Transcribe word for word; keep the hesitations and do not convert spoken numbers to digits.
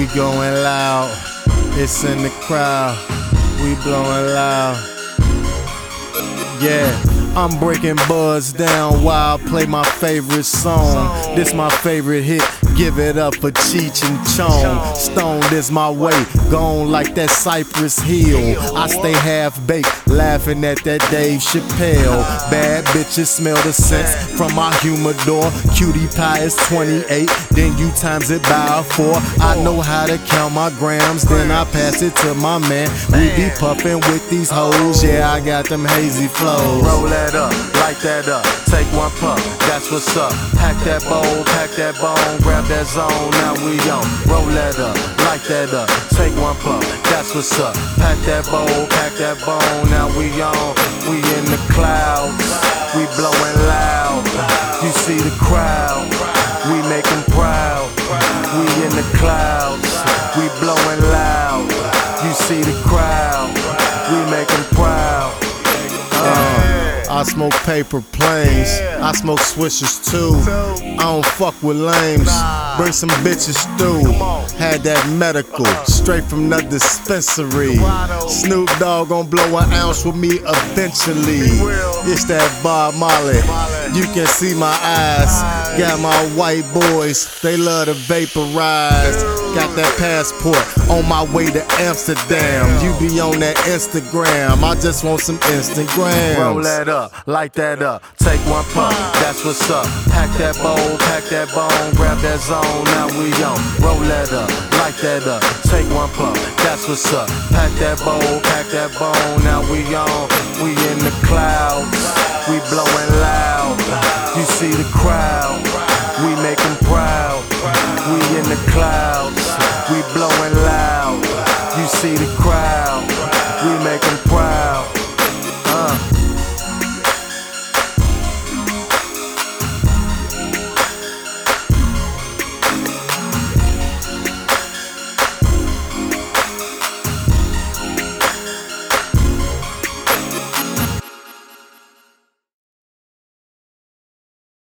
we going loud. It's in the crowd, we blowing loud. Yeah, I'm breaking buzz down while I play my favorite song. This my favorite hit, give it up for Cheech and Chong. Stoned is my way, gone like that Cypress Hill. I stay half baked, laughing at that Dave Chappelle. Bad bitches smell the scents from my humidor. Cutie pie is twenty-eight, then you times it by four. I know how to count my grams, then I pass it to my man. We be puffin' with these hoes, yeah, I got them hazy flows. Roll that up, light that up, take one puff, that's what's up. Pack that bowl, pack that bone, grab that zone, now we on. Roll that up, light that up, take one puff, that's what's up. Pack that bowl, pack that bone, now we on. We in the clouds, we blowing loud. You see the crowd, we make them proud. We in the clouds, we blowing loud. You see the crowd, we make them proud. Uh, I smoke paper planes, I smoke swishers too. I don't fuck with lames, bring some bitches through. Had that medical, straight from the dispensary. Snoop Dogg gon' blow an ounce with me eventually. It's that Bob Marley, you can see my eyes. Got my white boys, they love to vaporize. Got that passport, on my way to Amsterdam. You be on that Instagram, I just want some Instagrams. Roll that up, light that up, take one puff, that's what's up. Pack that bowl, pack that bone, grab that zone, now we on. Roll that up, light that up, take one puff, that's what's up. Pack that bowl, pack that bone, now we on. We in the clouds, we blowing loud. You see the crowd, we make them proud. We in the clouds, we blowing